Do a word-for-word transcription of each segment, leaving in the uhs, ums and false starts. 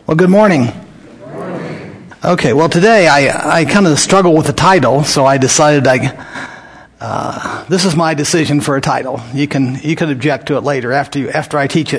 Well, good morning. Good morning. Okay, well today I, I kind of struggle with the title, so I decided I, uh, this is my decision for a title. You can you can object to it later after you, after I teach it.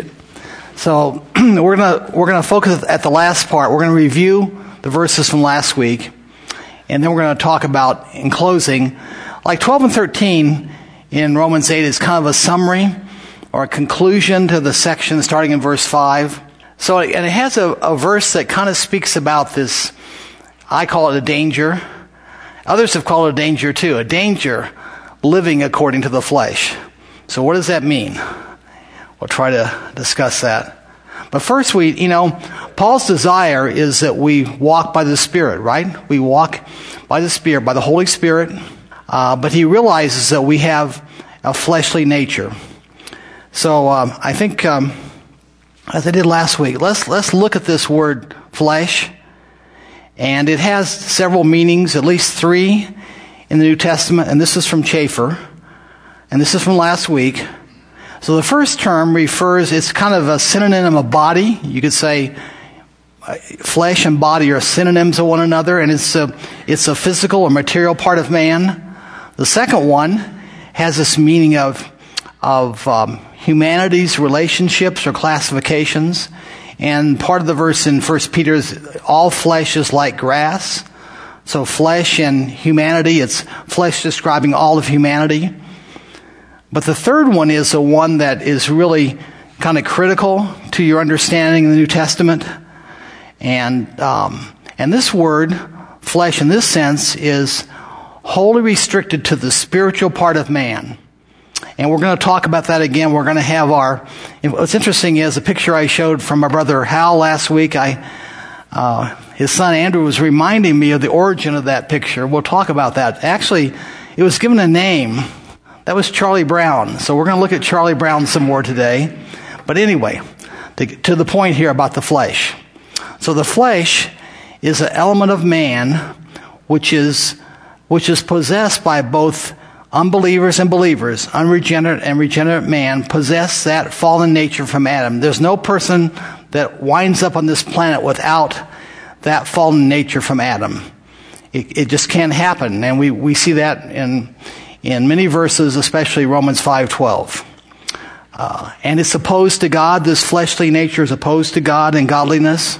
So we're gonna we're gonna focus at the last part. We're gonna review the verses from last week, and then we're gonna talk about, in closing, like twelve and thirteen in Romans eight is kind of a summary or a conclusion to the section starting in verse five. So, and it has a, a verse that kind of speaks about this. I call it a danger. Others have called it a danger too. A danger living according to the flesh. So what does that mean? We'll try to discuss that. But first we, you know, Paul's desire is that we walk by the Spirit, right? We walk by the Spirit, by the Holy Spirit. Uh, but he realizes that we have a fleshly nature. So um, I think... Um, As I did last week, let's let's look at this word flesh. And it has several meanings, at least three in the New Testament, and this is from Schaeffer, and this is from last week. So the first term refers, it's kind of a synonym of body. You could say flesh and body are synonyms of one another, and it's a, it's a physical or material part of man. The second one has this meaning of, of um, humanity's relationships or classifications. And part of the verse in First Peter is, all flesh is like grass. So flesh and humanity, it's flesh describing all of humanity. But the third one is the one that is really kind of critical to your understanding in the New Testament. And, um, and this word, flesh in this sense, is wholly restricted to the spiritual part of man. And we're going to talk about that again. We're going to have our, what's interesting is the picture I showed from my brother Hal last week. I, uh, his son Andrew was reminding me of the origin of that picture. We'll talk about that. Actually, it was given a name. That was Charlie Brown. So we're going to look at Charlie Brown some more today. But anyway, to, to the point here about the flesh. So the flesh is an element of man which is, which is possessed by both unbelievers and believers. Unregenerate and regenerate man possess that fallen nature from Adam. There's no person that winds up on this planet without that fallen nature from Adam. It, it just can't happen. And we, we see that in, in many verses, especially Romans five twelve. Uh, and it's opposed to God. This fleshly nature is opposed to God and godliness.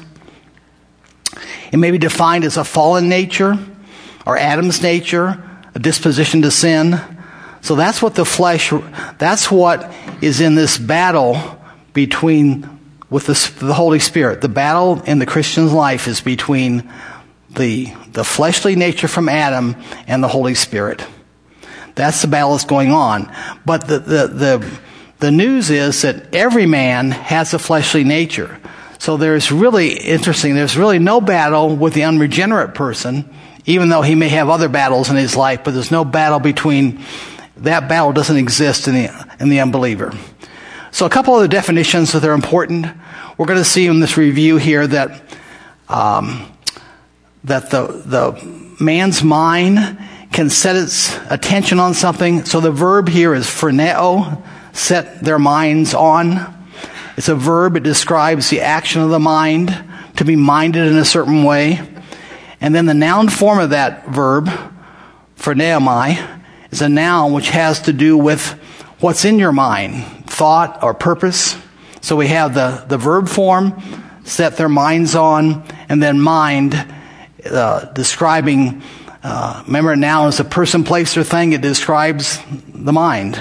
It may be defined as a fallen nature or Adam's nature, a disposition to sin. So that's what the flesh, that's what is in this battle between, with the, the Holy Spirit. The battle in the Christian's life is between the, the fleshly nature from Adam and the Holy Spirit. That's the battle that's going on. But the, the, the, the news is that every man has a fleshly nature. So there's really interesting, there's really no battle with the unregenerate person, even though he may have other battles in his life, but there's no battle between, that battle doesn't exist in the, in the unbeliever. So a couple of the definitions that are important. We're going to see in this review here that, um, that the, the man's mind can set its attention on something. So the verb here is phroneo, set their minds on. It's a verb. It describes the action of the mind, to be minded in a certain way. And then the noun form of that verb, phroneomai, is a noun which has to do with what's in your mind, thought or purpose. So we have the, the verb form, set their minds on, and then mind, uh, describing, uh, remember a noun is a person, place, or thing. It describes the mind.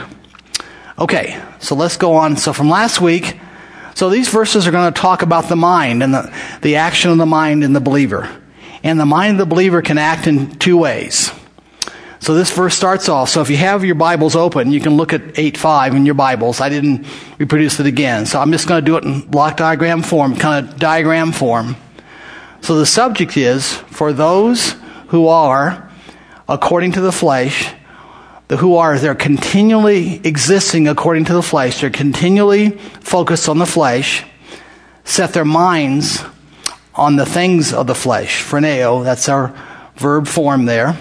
Okay, so let's go on. So from last week, so these verses are going to talk about the mind and the, the action of the mind in the believer. And the mind of the believer can act in two ways. So this verse starts off. So if you have your Bibles open, you can look at eight five in your Bibles. I didn't reproduce it again. So I'm just going to do it in block diagram form, kind of diagram form. So the subject is, for those who are, according to the flesh, the who are, they're continually existing according to the flesh. They're continually focused on the flesh, set their minds on the things of the flesh. Phroneo, that's our verb form there.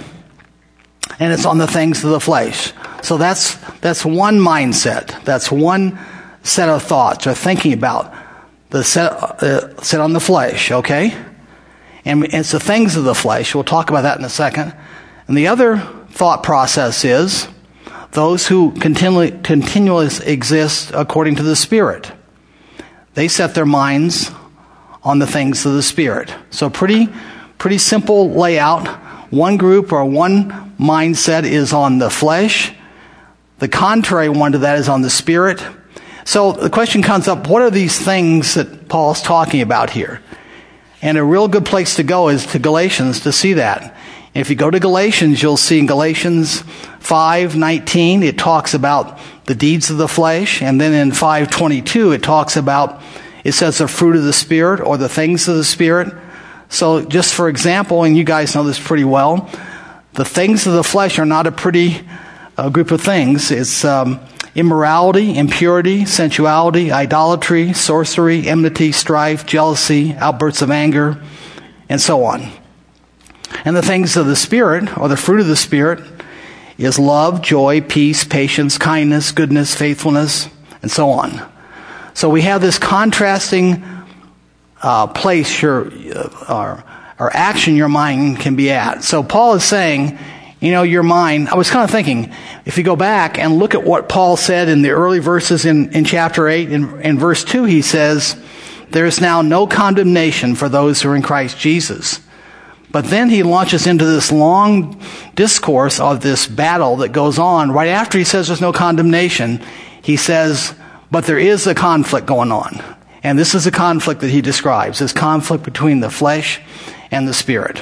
And it's on the things of the flesh. So that's that's one mindset. That's one set of thoughts or thinking about the set, uh, set on the flesh, okay? And it's the things of the flesh. We'll talk about that in a second. And the other thought process is those who continually, continually exist according to the Spirit. They set their minds on the things of the Spirit. So pretty, pretty simple layout. One group or one mindset is on the flesh. The contrary one to that is on the Spirit. So the question comes up, what are these things that Paul's talking about here? And a real good place to go is to Galatians to see that. If you go to Galatians, you'll see in Galatians five nineteen, it talks about the deeds of the flesh. And then in five twenty-two, it talks about, it says the fruit of the Spirit or the things of the Spirit. So just for example, and you guys know this pretty well, the things of the flesh are not a pretty uh, group of things. It's um, immorality, impurity, sensuality, idolatry, sorcery, enmity, strife, jealousy, outbursts of anger, and so on. And the things of the Spirit, or the fruit of the Spirit, is love, joy, peace, patience, kindness, goodness, faithfulness, and so on. So we have this contrasting uh, place your, uh, or, or action your mind can be at. So Paul is saying, you know, your mind, I was kind of thinking, if you go back and look at what Paul said in the early verses in, in chapter eight, in, in verse two, he says, there is now no condemnation for those who are in Christ Jesus. But then he launches into this long discourse of this battle that goes on. Right after he says there's no condemnation, he says, but there is a conflict going on. And this is a conflict that he describes, this conflict between the flesh and the Spirit.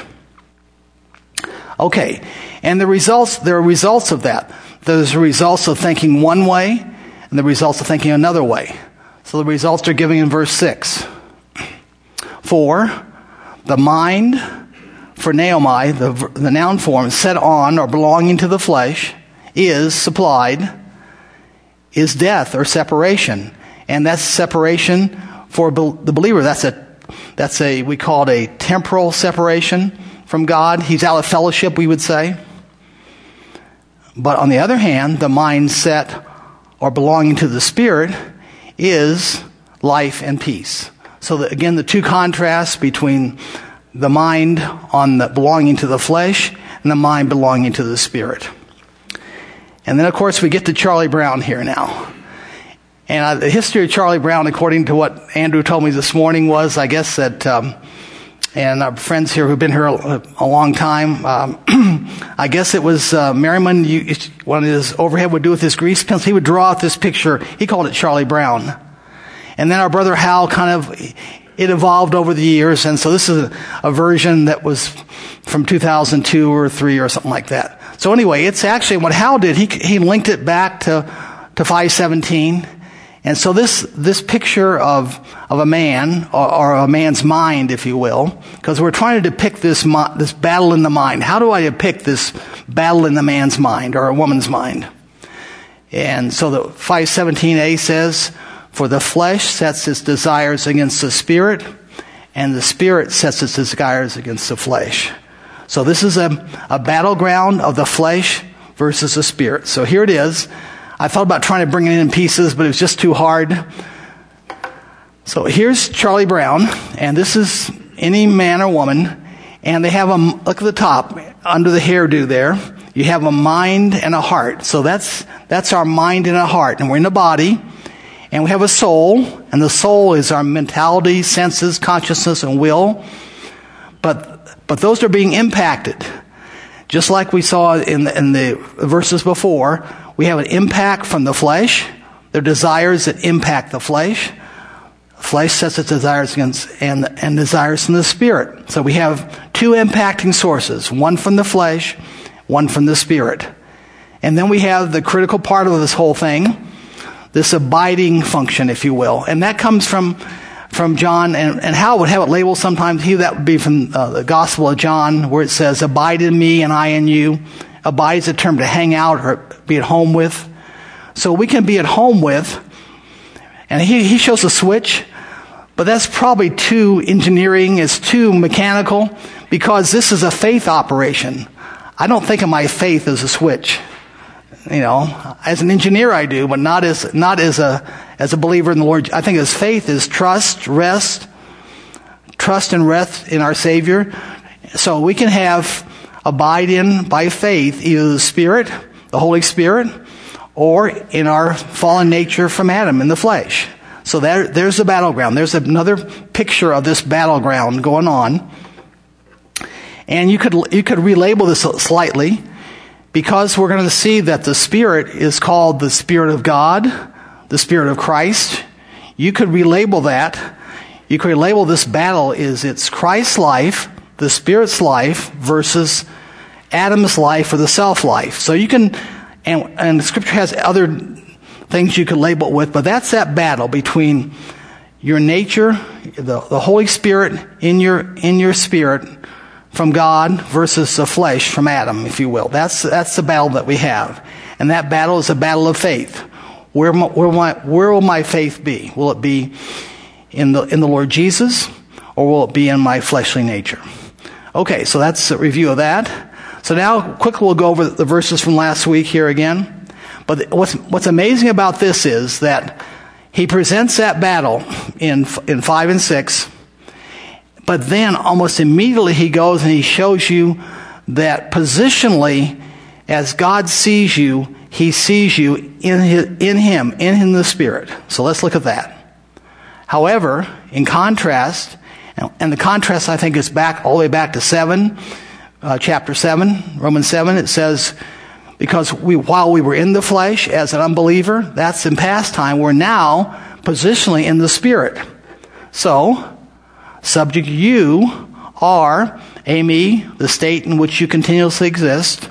Okay, and the results, there are results of that. There's the results of thinking one way and the results of thinking another way. So the results are given in verse six. For the mind, for naomai, the, the noun form, set on or belonging to the flesh, is supplied, is death or separation. And that's separation for the believer. That's a, that's a, we call it a temporal separation from God. He's out of fellowship, we would say. But on the other hand, the mindset or belonging to the Spirit is life and peace. So that, again, the two contrasts between the mind on the belonging to the flesh and the mind belonging to the Spirit. And then, of course, we get to Charlie Brown here now. And uh, the history of Charlie Brown, according to what Andrew told me this morning, was, I guess, that, um, and our friends here who've been here a, a long time, um, I guess it was uh, Merriman, you, one of his overhead would do with his grease pencils, he would draw out this picture. He called it Charlie Brown. And then our brother Hal kind of, it evolved over the years, and so this is a, a version that was from two thousand two or three or something like that. So anyway, it's actually what Hal did. He he linked it back to to five seventeen, and so this this picture of of a man or, or a man's mind, if you will, because we're trying to depict this this battle in the mind. How do I depict this battle in the man's mind or a woman's mind? And so the five seventeen a says, for the flesh sets its desires against the Spirit, and the Spirit sets its desires against the flesh. So this is a, a battleground of the flesh versus the Spirit. So here it is. I thought about trying to bring it in pieces, but it was just too hard. So here's Charlie Brown, and this is any man or woman, and they have a, look at the top, under the hairdo there, you have a mind and a heart. So that's, that's our mind and a heart, and we're in the body. And we have a soul, and the soul is our mentality, senses, consciousness, and will. But but those are being impacted. Just like we saw in the, in the verses before, we have an impact from the flesh. There are desires that impact the flesh. Flesh sets its desires against, and, and desires from the Spirit. So we have two impacting sources, one from the flesh, one from the Spirit. And then we have the critical part of this whole thing, this abiding function, if you will. And that comes from from John, and, and Hal would have it labeled sometimes. He, that would be from uh, the Gospel of John, where it says, abide in me and I in you. Abide is a term to hang out or be at home with. So we can be at home with, and he, he shows a switch, but that's probably too engineering, it's too mechanical, because this is a faith operation. I don't think of my faith as a switch. you know, as an engineer I do, but not as not as a as a believer in the Lord. I think as faith is trust, rest, trust and rest in our Savior. So we can have abide in by faith either the Spirit, the Holy Spirit, or in our fallen nature from Adam in the flesh. So there, there's the battleground. There's another picture of this battleground going on. And you could you could relabel this slightly, because we're going to see that the Spirit is called the Spirit of God, the Spirit of Christ. You could relabel that. You could relabel this battle is it's Christ's life, the Spirit's life, versus Adam's life or the self-life. So you can, and, and the Scripture has other things you could label it with, but that's that battle between your nature, the, the Holy Spirit in your in your spirit from God versus the flesh from Adam, if you will. That's that's the battle that we have, and that battle is a battle of faith. Where where my, where will my faith be? Will it be in the in the Lord Jesus, or will it be in my fleshly nature? Okay, so that's a review of that. So now, quickly, we'll go over the verses from last week here again. But what's what's amazing about this is that he presents that battle in in five and six, but then almost immediately he goes and he shows you that positionally, as God sees you, he sees you in his, in him, in him the Spirit. So let's look at that. However, in contrast, and the contrast I think is back all the way back to seven, uh, chapter seven, Romans seven. It says, because we, while we were in the flesh as an unbeliever, that's in past time, we're now positionally in the Spirit. So, subject you are, Amy, the state in which you continuously exist,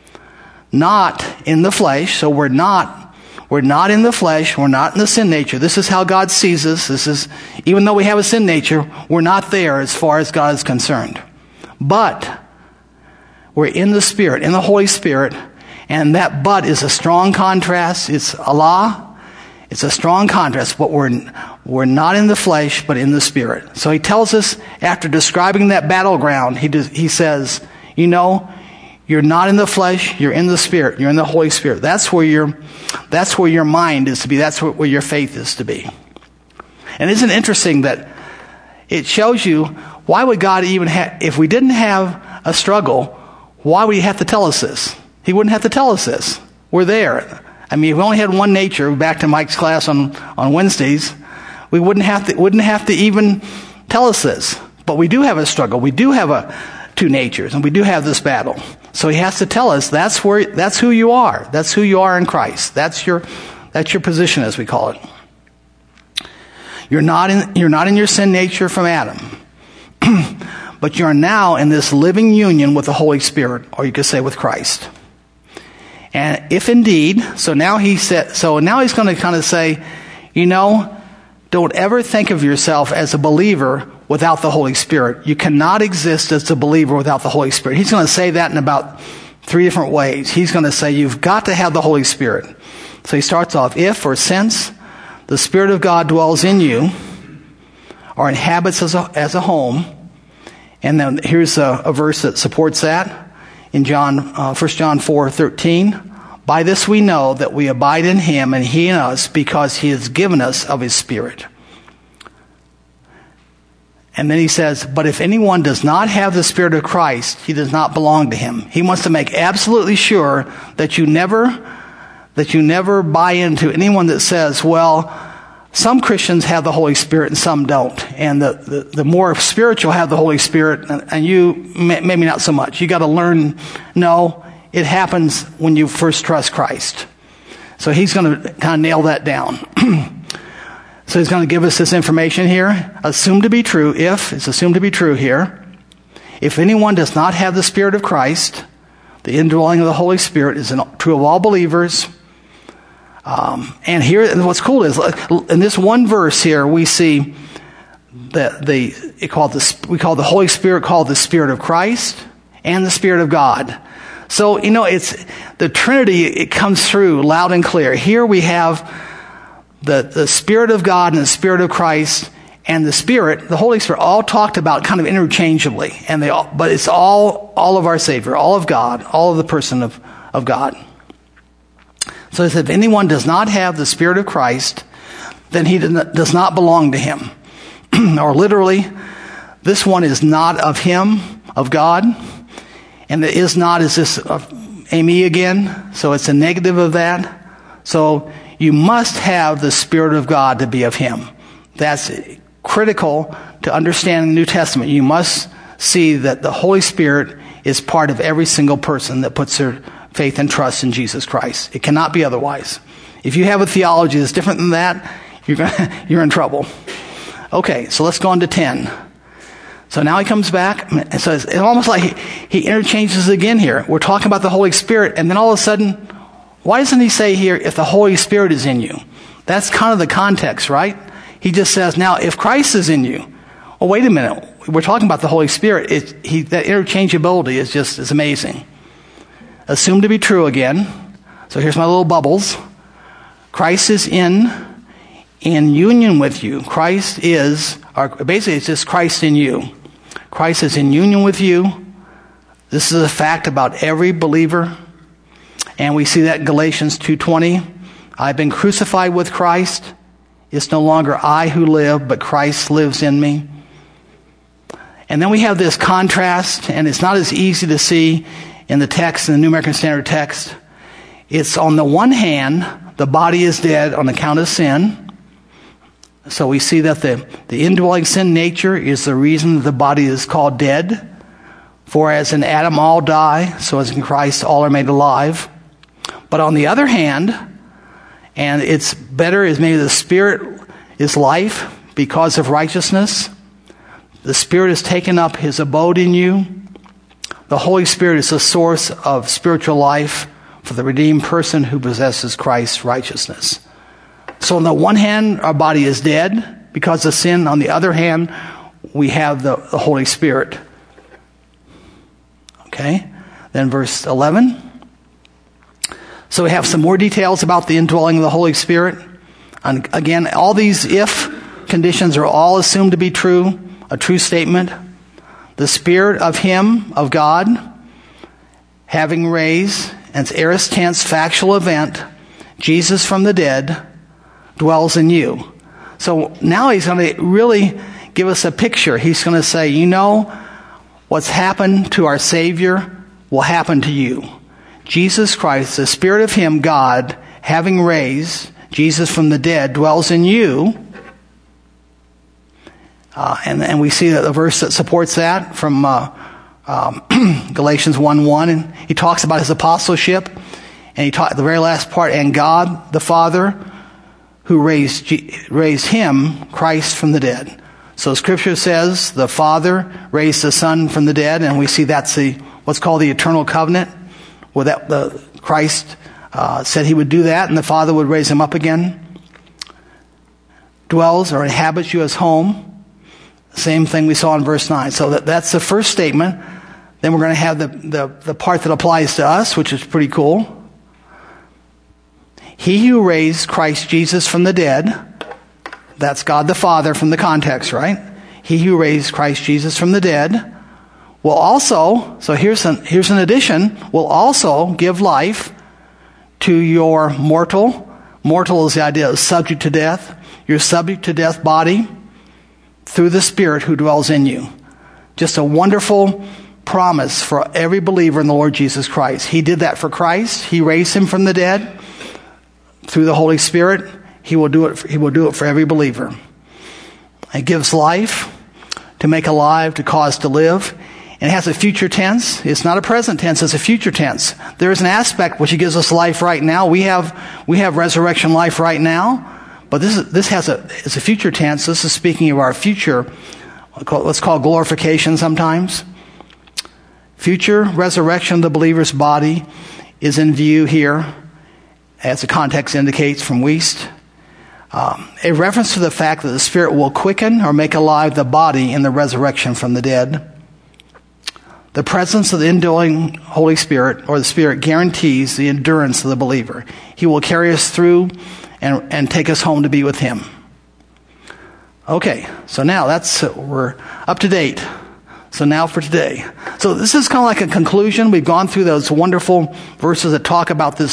not in the flesh. So we're not, we're not in the flesh. We're not in the sin nature. This is how God sees us. This is, even though we have a sin nature, we're not there as far as God is concerned. But we're in the Spirit, in the Holy Spirit. And that but is a strong contrast. It's Allah. It's a strong contrast, but we're, we're not in the flesh, but in the Spirit. So he tells us, after describing that battleground, he does, he says, you know, you're not in the flesh, you're in the Spirit, you're in the Holy Spirit. That's where your, that's where your mind is to be. That's where, where your faith is to be. And isn't it interesting that it shows you, why would God even have, if we didn't have a struggle, why would he have to tell us this? He wouldn't have to tell us this. We're there. I mean, if we only had one nature, back to Mike's class on, on Wednesdays, we wouldn't have to, wouldn't have to even tell us this. But we do have a struggle. We do have a, two natures, and we do have this battle. So he has to tell us that's where, that's who you are. That's who you are in Christ. That's your, that's your position, as we call it. You're not in, you're not in your sin nature from Adam. But you're now in this living union with the Holy Spirit, or you could say with Christ. And if indeed, so now he said, so now he's going to kind of say, you know, don't ever think of yourself as a believer without the Holy Spirit. You cannot exist as a believer without the Holy Spirit. He's going to say that in about three different ways. He's going to say you've got to have the Holy Spirit. So he starts off, if or since the Spirit of God dwells in you, or inhabits as a, as a home. And then here's a, a verse that supports that. In John, uh, First John four thirteen, by this we know that we abide in him and he in us, because he has given us of his Spirit. And then he says, but if anyone does not have the Spirit of Christ, he does not belong to him. He wants to make absolutely sure that you never, that you never buy into anyone that says, well, some Christians have the Holy Spirit and some don't. And the, the, the more spiritual have the Holy Spirit, and, and you may, maybe not so much. You got to learn, no, it happens when you first trust Christ. So he's going to kind of nail that down. So he's going to give us this information here. Assumed to be true, if, it's assumed to be true here. If anyone does not have the Spirit of Christ, the indwelling of the Holy Spirit is true of all believers. Um, and here, what's cool is, in this one verse here, we see that the it called the we call the Holy Spirit called the Spirit of Christ and the Spirit of God. So you know, it's the Trinity. It comes through loud and clear. Here we have the the Spirit of God and the Spirit of Christ and the Spirit, the Holy Spirit, all talked about kind of interchangeably, and they all, but it's all all of our Savior, all of God, all of the person of of God. So it says, if anyone does not have the Spirit of Christ, then he does not belong to him. Or literally, this one is not of him, of God. And the is not is this uh, Amy again. So it's a negative of that. So you must have the Spirit of God to be of him. That's critical to understanding the New Testament. You must see that the Holy Spirit is part of every single person that puts their faith and trust in Jesus Christ. It cannot be otherwise. If you have a theology that's different than that, you're gonna, you're in trouble. Okay, so let's go on to ten. So now he comes back, and so it's almost like he, he interchanges again here. We're talking about the Holy Spirit, and then all of a sudden, why doesn't he say here, if the Holy Spirit is in you? That's kind of the context, right? He just says, now, if Christ is in you, well, wait a minute. We're talking about the Holy Spirit. It, he, that interchangeability is just is amazing. Assumed to be true again. So here's my little bubbles. Christ is in, in union with you. Christ is, or basically it's just Christ in you. Christ is in union with you. This is a fact about every believer. And we see that in Galatians two twenty. I've been crucified with Christ. It's no longer I who live, but Christ lives in me. And then we have this contrast, and it's not as easy to see in the text, in the New American Standard Text. It's on the one hand, the body is dead on account of sin. So we see that the, the indwelling sin nature is the reason the body is called dead. For as in Adam all die, so as in Christ all are made alive. But on the other hand, and it's better is maybe the Spirit is life because of righteousness. The Spirit has taken up his abode in you. The Holy Spirit is the source of spiritual life for the redeemed person who possesses Christ's righteousness. So on the one hand, our body is dead because of sin. On the other hand, we have the, the Holy Spirit. Okay? Then verse eleven. So we have some more details about the indwelling of the Holy Spirit. And again, all these if conditions are all assumed to be true, a true statement. The Spirit of Him, of God, having raised, and it's aorist tense, factual event, Jesus from the dead, dwells in you. So now he's going to really give us a picture. He's going to say, you know, what's happened to our Savior will happen to you. Jesus Christ, the Spirit of Him, God, having raised Jesus from the dead, dwells in you. Uh, and, and we see that the verse that supports that from uh, um, Galatians one one. And he talks about his apostleship. And he taught the very last part, and God the Father who raised, raised Him, Christ, from the dead. So Scripture says the Father raised the Son from the dead. And we see that's the what's called the eternal covenant. Well, that the Christ uh, said He would do that, and the Father would raise Him up again. Dwells or inhabits you as home. Same thing we saw in verse nine. So that, that's the first statement. Then we're going to have the, the, the part that applies to us, which is pretty cool. He who raised Christ Jesus from the dead, that's God the Father from the context, right? He who raised Christ Jesus from the dead will also, so here's an, here's an addition, will also give life to your mortal. Mortal is the idea of subject to death. Your subject to death body through the Spirit who dwells in you. Just a wonderful promise for every believer in the Lord Jesus Christ. He did that for Christ. He raised Him from the dead through the Holy Spirit. He will do it for, He will do it for every believer. It gives life, to make alive, to cause to live. And it has a future tense. It's not a present tense, it's a future tense. There is an aspect which He gives us life right now. We have we have resurrection life right now. But this is, this has a it's a future tense. This is speaking of our future, what's called glorification sometimes. Future resurrection of the believer's body is in view here, as the context indicates from Wuest. Um, a reference to the fact that the Spirit will quicken or make alive the body in the resurrection from the dead. The presence of the indwelling Holy Spirit, or the Spirit, guarantees the endurance of the believer. He will carry us through and, and take us home to be with Him. Okay, so now that's, we're up to date. So now for today. So this is kind of like a conclusion. We've gone through those wonderful verses that talk about this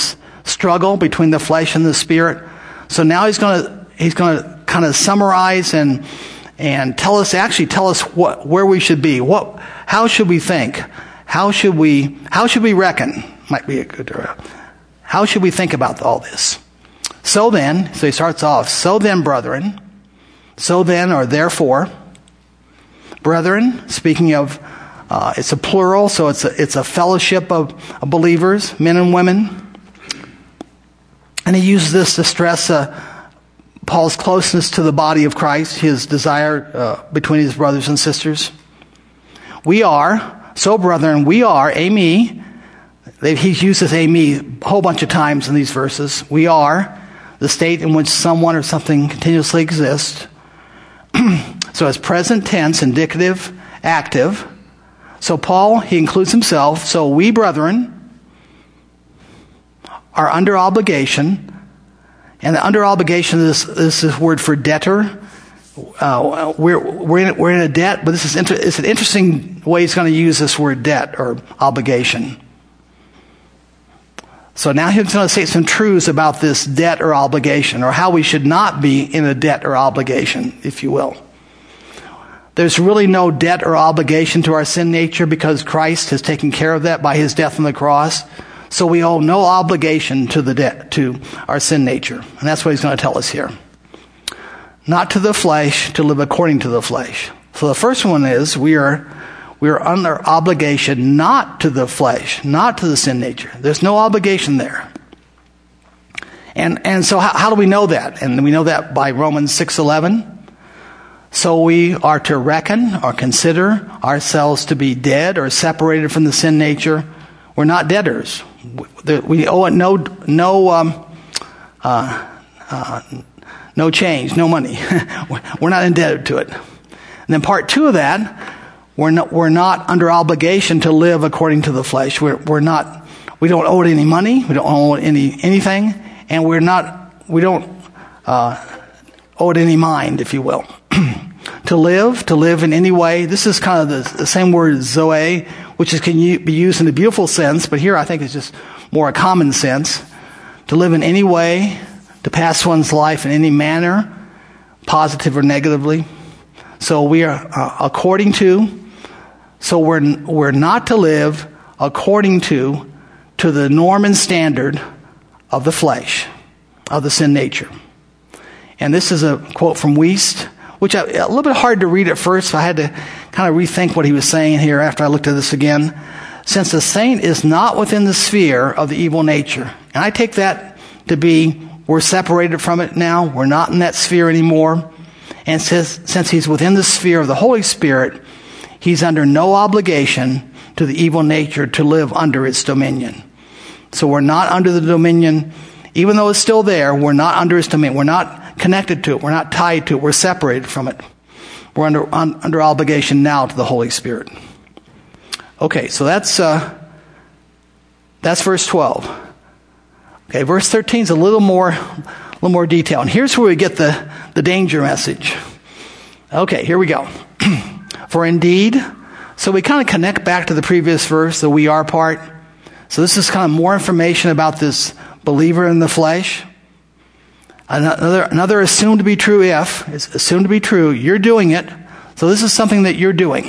struggle between the flesh and the spirit. So now he's going to he's going to kind of summarize and and tell us actually tell us what where we should be. What how should we think? How should we how should we reckon? Might be a good uh, how should we think about all this? So then, so he starts off, so then, brethren, so then or therefore, brethren, speaking of uh, it's a plural, so it's a it's a fellowship of, of believers, men and women. And he uses this to stress uh, Paul's closeness to the body of Christ, his desire uh, between his brothers and sisters. We are, so brethren, we are, ami, he uses ami a whole bunch of times in these verses. We are the state in which someone or something continuously exists. So it's present tense, indicative, active. So Paul, he includes himself. So we, brethren, are under obligation, and the under obligation is this, this is word for debtor. Uh, we're we're in, we're in a debt, but this is inter, it's an interesting way he's going to use this word debt or obligation. So now he's going to say some truths about this debt or obligation, or how we should not be in a debt or obligation, if you will. There's really no debt or obligation to our sin nature because Christ has taken care of that by his death on the cross. So we owe no obligation to the debt, to our sin nature. And that's what he's going to tell us here. Not to the flesh, to live according to the flesh. So the first one is we are we are under obligation not to the flesh, not to the sin nature. There's no obligation there. And and so how, how do we know that? And we know that by Romans six eleven. So we are to reckon or consider ourselves to be dead or separated from the sin nature. We're not debtors. We owe it no no um, uh, uh, no change, no money. We're not indebted to it. And then part two of that, we're not we're not under obligation to live according to the flesh. We're we're not we don't owe it any money. We don't owe it any anything, and we're not we don't uh, owe it any mind, if you will. To live, to live in any way. This is kind of the, the same word zoe, which is, can be used in a beautiful sense, but here I think it's just more a common sense. To live in any way, to pass one's life in any manner, positive or negatively. So we are uh, according to, so we're we're not to live according to, to the norm and standard of the flesh, of the sin nature. And this is a quote from Wiest, which I, a little bit hard to read at first, so I had to kind of rethink what he was saying here after I looked at this again. Since the saint is not within the sphere of the evil nature. And I take that to be we're separated from it now. We're not in that sphere anymore. And says, since he's within the sphere of the Holy Spirit, he's under no obligation to the evil nature to live under its dominion. So we're not under the dominion, even though it's still there, we're not under its dominion. We're not connected to it. We're not tied to it. We're separated from it. We're under un, under obligation now to the Holy Spirit. Okay, so that's uh, that's verse twelve. Okay, verse thirteen is a little more, a little more detail, and here's where we get the the danger message. Okay, here we go. For indeed, so we kind of connect back to the previous verse, the we are part. So this is kind of more information about this believer in the flesh. Another, another assumed to be true if, it's assumed to be true, you're doing it. So this is something that you're doing.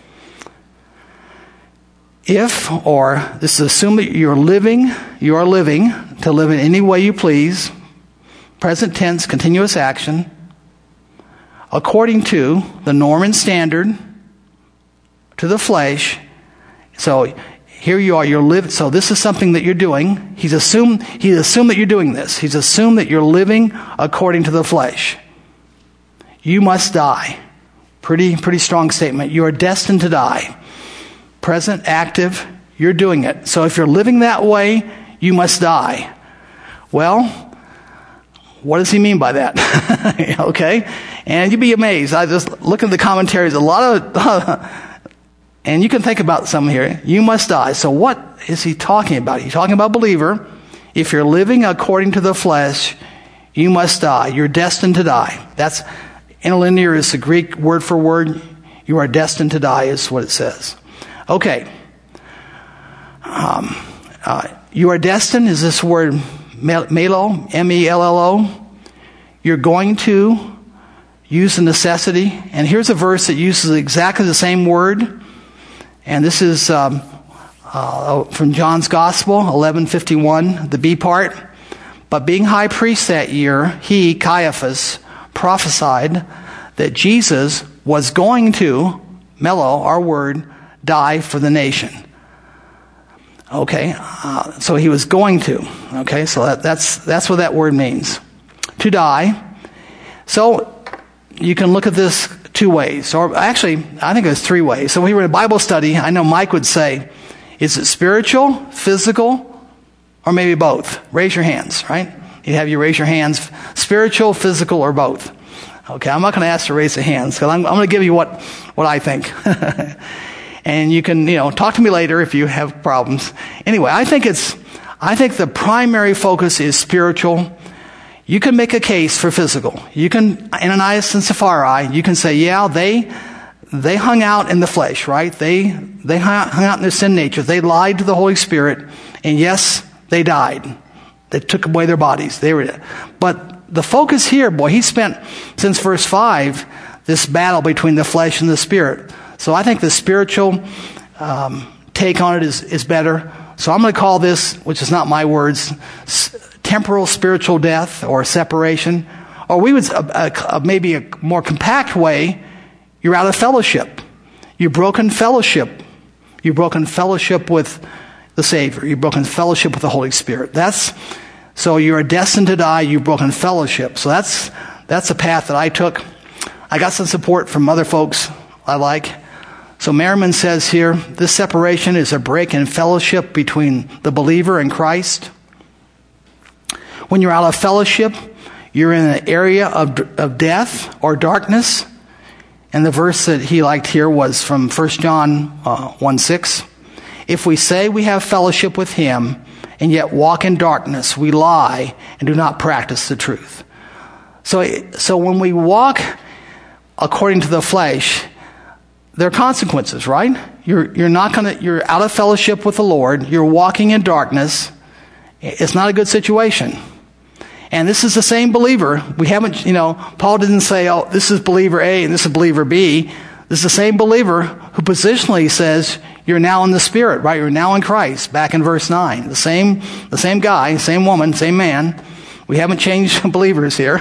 If, or this is assumed that you're living, you are living to live in any way you please, present tense, continuous action, according to the norm and standard, to the flesh. So here you are, you're living, so this is something that you're doing. He's assumed, he's assumed that you're doing this. He's assumed that you're living according to the flesh. You must die. Pretty, pretty strong statement. You are destined to die. Present, active, you're doing it. So if you're living that way, you must die. Well, what does he mean by that? Okay? And you'd be amazed. I just look at the commentaries, a lot of, uh, and you can think about some here. You must die. So what is he talking about? He's talking about believer. If you're living according to the flesh, you must die. You're destined to die. That's, interlinear is the Greek word for word. You are destined to die is what it says. Okay. Um, uh, you are destined is this word melo, M E L L O. You're going to use the necessity. And here's a verse that uses exactly the same word. And this is um, uh, from John's Gospel, eleven fifty-one, the B part. But being high priest that year, he, Caiaphas, prophesied that Jesus was going to, melo, our word, die for the nation. Okay, uh, so he was going to. Okay, so that, that's that's what that word means. To die. So you can look at this two ways. Or actually, I think there's three ways. So when we were in a Bible study, I know Mike would say, is it spiritual, physical, or maybe both? Raise your hands, right? You have you raise your hands, spiritual, physical, or both. Okay, I'm not going to ask you to raise the hands, because I'm, I'm going to give you what, what I think. And you can, you know, talk to me later if you have problems. Anyway, I think it's, I think the primary focus is spiritual. You can make a case for physical. You can, Ananias and Sapphira, you can say, yeah, they, they hung out in the flesh, right? They, they hung out in their sin nature. They lied to the Holy Spirit, and yes, they died. They took away their bodies. They were, but the focus here, boy, he spent, since verse five, this battle between the flesh and the spirit. So I think the spiritual um, take on it is, is better. So I'm going to call this, which is not my words, s- temporal spiritual death or separation. Or we would, uh, uh, maybe a more compact way, you're out of fellowship. You've broken fellowship. You've broken fellowship with the Savior. You've broken fellowship with the Holy Spirit. That's, so you're destined to die. You've broken fellowship. So that's, that's a path that I took. I got some support from other folks I like. So Merriman says here, this separation is a break in fellowship between the believer and Christ. When you're out of fellowship, you're in an area of, of death or darkness. And the verse that he liked here was from First John uh, one six. If we say we have fellowship with him and yet walk in darkness, we lie and do not practice the truth. So, so when we walk according to the flesh, there are consequences, right? You're, you're not gonna, you're out of fellowship with the Lord. You're walking in darkness. It's not a good situation. And this is the same believer. We haven't, you know, Paul didn't say, oh, this is believer A and this is believer B. This is the same believer who positionally says, you're now in the Spirit, right? You're now in Christ, back in verse nine. The same, the same guy, same woman, same man. We haven't changed believers here.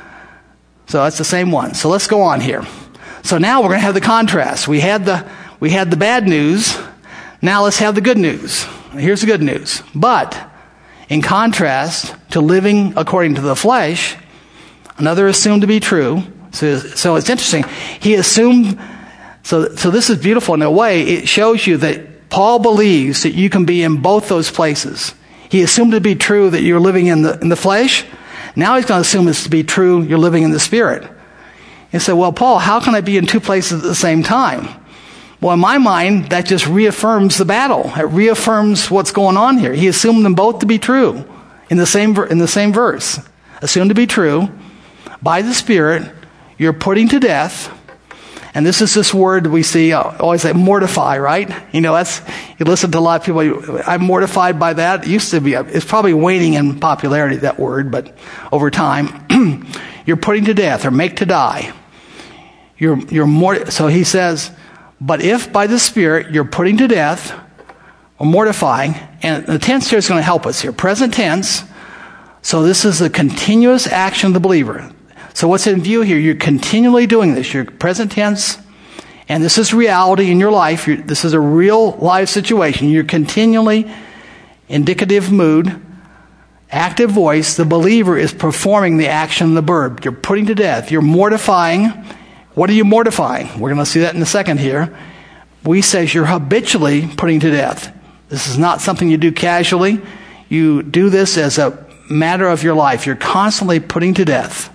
So that's the same one. So let's go on here. So now we're going to have the contrast. We had the, we had the bad news. Now let's have the good news. Here's the good news. But in contrast to living according to the flesh, another assumed to be true. So, so it's interesting. He assumed, so, so this is beautiful in a way. It shows you that Paul believes that you can be in both those places. He assumed it to be true that you're living in the, in the flesh. Now he's going to assume it's to be true you're living in the Spirit. He said, well, Paul, how can I be in two places at the same time? Well, in my mind, that just reaffirms the battle. It reaffirms what's going on here. He assumed them both to be true in the same in the same verse. Assumed to be true. By the Spirit, you're putting to death. And this is this word we see, uh, always like mortify, right? You know, that's, you listen to a lot of people, I'm mortified by that. It used to be, it's probably waning in popularity, that word, but over time, you're putting to death or make to die. You're, you're more, so he says, but if by the Spirit you're putting to death or mortifying, and the tense here is going to help us here, present tense, so this is a continuous action of the believer. So what's in view here? You're continually doing this. You're present tense, and this is reality in your life. You're, this is a real life situation. You're continually indicative mood, active voice. The believer is performing the action of the verb. You're putting to death. You're mortifying. What are you mortifying? We're going to see that in a second here. We says you're habitually putting to death. This is not something you do casually. You do this as a matter of your life. You're constantly putting to death.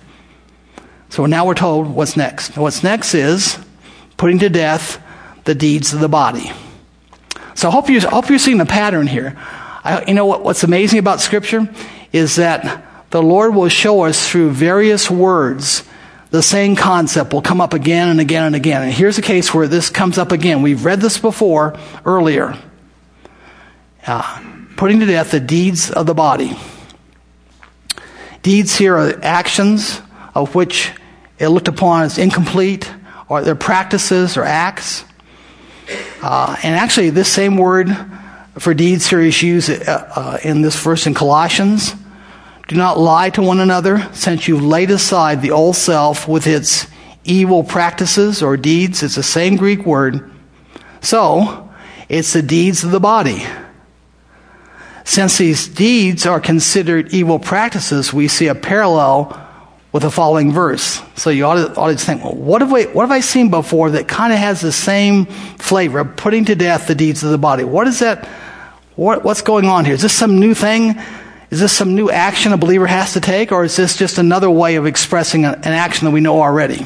So now we're told what's next. What's next is putting to death the deeds of the body. So I hope, you, I hope you're seeing the pattern here. I, you know what, what's amazing about Scripture is that the Lord will show us through various words the same concept will come up again and again and again. And here's a case where this comes up again. We've read this before earlier. Uh, putting to death the deeds of the body. Deeds here are actions of which it looked upon as incomplete, or their practices or acts. Uh, and actually, this same word for deeds here is used uh, uh, in this verse in Colossians. Do not lie to one another, since you've laid aside the old self with its evil practices or deeds. It's the same Greek word. So, it's the deeds of the body. Since these deeds are considered evil practices, we see a parallel with the following verse. So you ought to, ought to think, well, what have, we, what have I seen before that kind of has the same flavor of putting to death the deeds of the body? What is that? What, what's going on here? Is this some new thing? Is this some new action a believer has to take? Or is this just another way of expressing a, an action that we know already?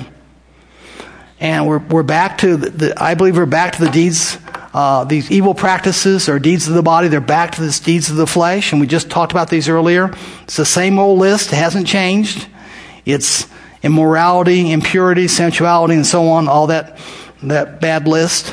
And we're, we're back to, the, the, I believe we're back to the deeds, uh, these evil practices or deeds of the body. They're back to the deeds of the flesh. And we just talked about these earlier. It's the same old list. It hasn't changed. It's immorality, impurity, sensuality, and so on, all that, that bad list.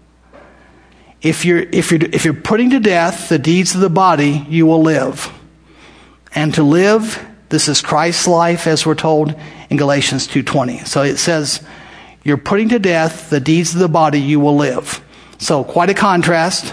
If you're, if you're, if you're putting to death the deeds of the body, you will live. And to live, this is Christ's life, as we're told in Galatians two twenty. So it says, you're putting to death the deeds of the body, you will live. So quite a contrast.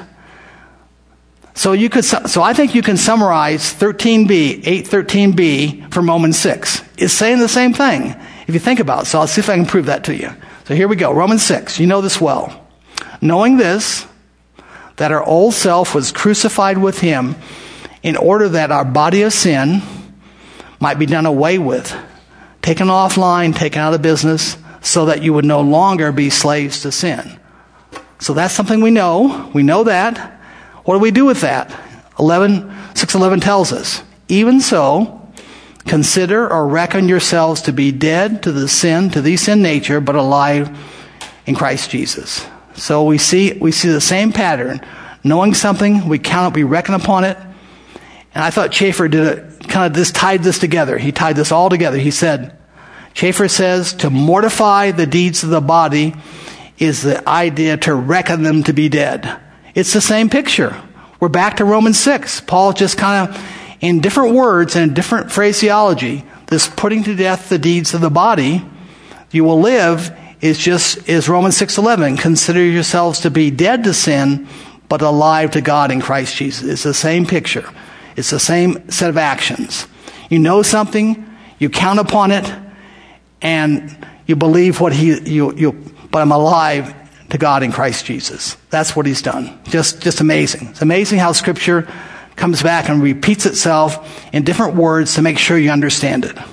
So you could, so I think you can summarize thirteen b, eight thirteen b from Romans six. It's saying the same thing, if you think about it. So I'll see if I can prove that to you. So here we go. Romans six. You know this well. Knowing this, that our old self was crucified with him in order that our body of sin might be done away with, taken offline, taken out of business, so that you would no longer be slaves to sin. So that's something we know. We know that. What do we do with that? eleven, six eleven tells us, even so, consider or reckon yourselves to be dead to the sin, to the sin nature, but alive in Christ Jesus. So we see, we see the same pattern. Knowing something, we count, we reckon upon it. And I thought Schaeffer did a, kind of this, tied this together. He tied this all together. He said, Schaeffer says, to mortify the deeds of the body is the idea to reckon them to be dead. It's the same picture. We're back to Romans six. Paul just kind of, in different words and different phraseology, this putting to death the deeds of the body, you will live, is just, is Romans six eleven. Consider yourselves to be dead to sin, but alive to God in Christ Jesus. It's the same picture. It's the same set of actions. You know something, you count upon it, and you believe what he, you, you, but I'm alive to God in Christ Jesus. That's what he's done. Just, just amazing. It's amazing how Scripture comes back and repeats itself in different words to make sure you understand it.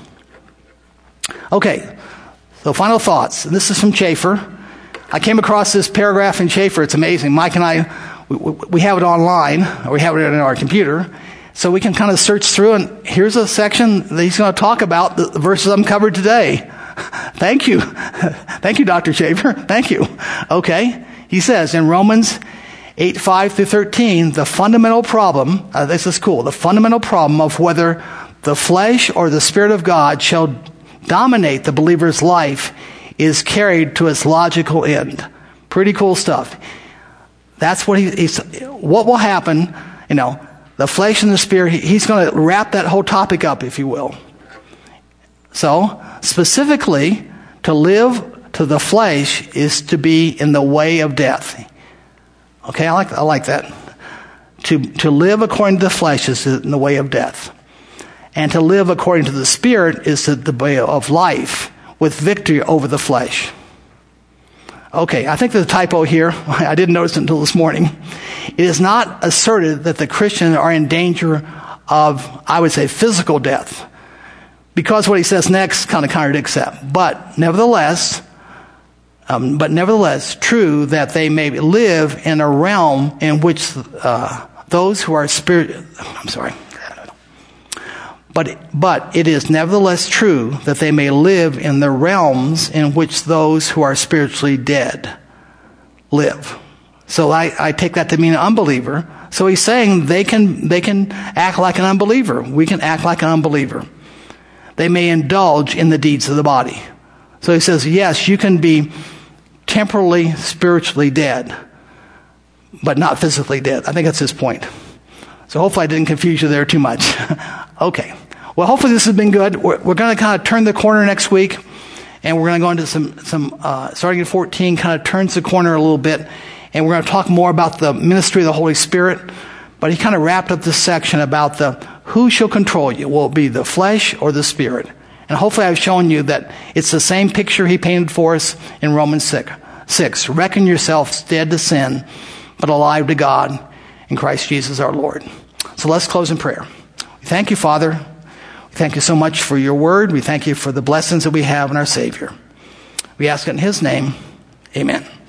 Okay, so final thoughts. And this is from Schaeffer. I came across this paragraph in Schaeffer. It's amazing. Mike and I, we, we have it online, or we have it in our computer, so we can kind of search through, and here's a section that he's going to talk about the verses I'm covered today. Thank you. Thank you, Doctor Schaeffer. Thank you. Okay. He says in Romans eight, five through thirteen, the fundamental problem, uh, this is cool, the fundamental problem of whether the flesh or the Spirit of God shall dominate the believer's life is carried to its logical end. Pretty cool stuff. That's what he, he's, what will happen, you know, the flesh and the Spirit, he, he's going to wrap that whole topic up, if you will. So, specifically, to live to the flesh is to be in the way of death. Okay, I like I like that. To to live according to the flesh is in the way of death. And to live according to the Spirit is the way of life with victory over the flesh. Okay, I think there's a typo here. I didn't notice it until this morning. It is not asserted that the Christians are in danger of, I would say, physical death. Because what he says next kind of contradicts that. But nevertheless, um, but nevertheless, true that they may live in a realm in which uh, those who are spirit. I'm sorry. But but it is nevertheless true that they may live in the realms in which those who are spiritually dead live. So I, I take that to mean an unbeliever. So he's saying they can they can act like an unbeliever. We can act like an unbeliever. They may indulge in the deeds of the body. So he says, yes, you can be temporally, spiritually dead, but not physically dead. I think that's his point. So hopefully I didn't confuse you there too much. Okay. Well, hopefully this has been good. We're, we're going to kind of turn the corner next week, and we're going to go into some, some uh, starting at fourteen, kind of turns the corner a little bit, and we're going to talk more about the ministry of the Holy Spirit. But he kind of wrapped up this section about the who shall control you. Will it be the flesh or the Spirit? And hopefully I've shown you that it's the same picture he painted for us in Romans six. six. Reckon yourselves dead to sin, but alive to God in Christ Jesus our Lord. So let's close in prayer. We thank you, Father. We thank you so much for your word. We thank you for the blessings that we have in our Savior. We ask it in his name. Amen.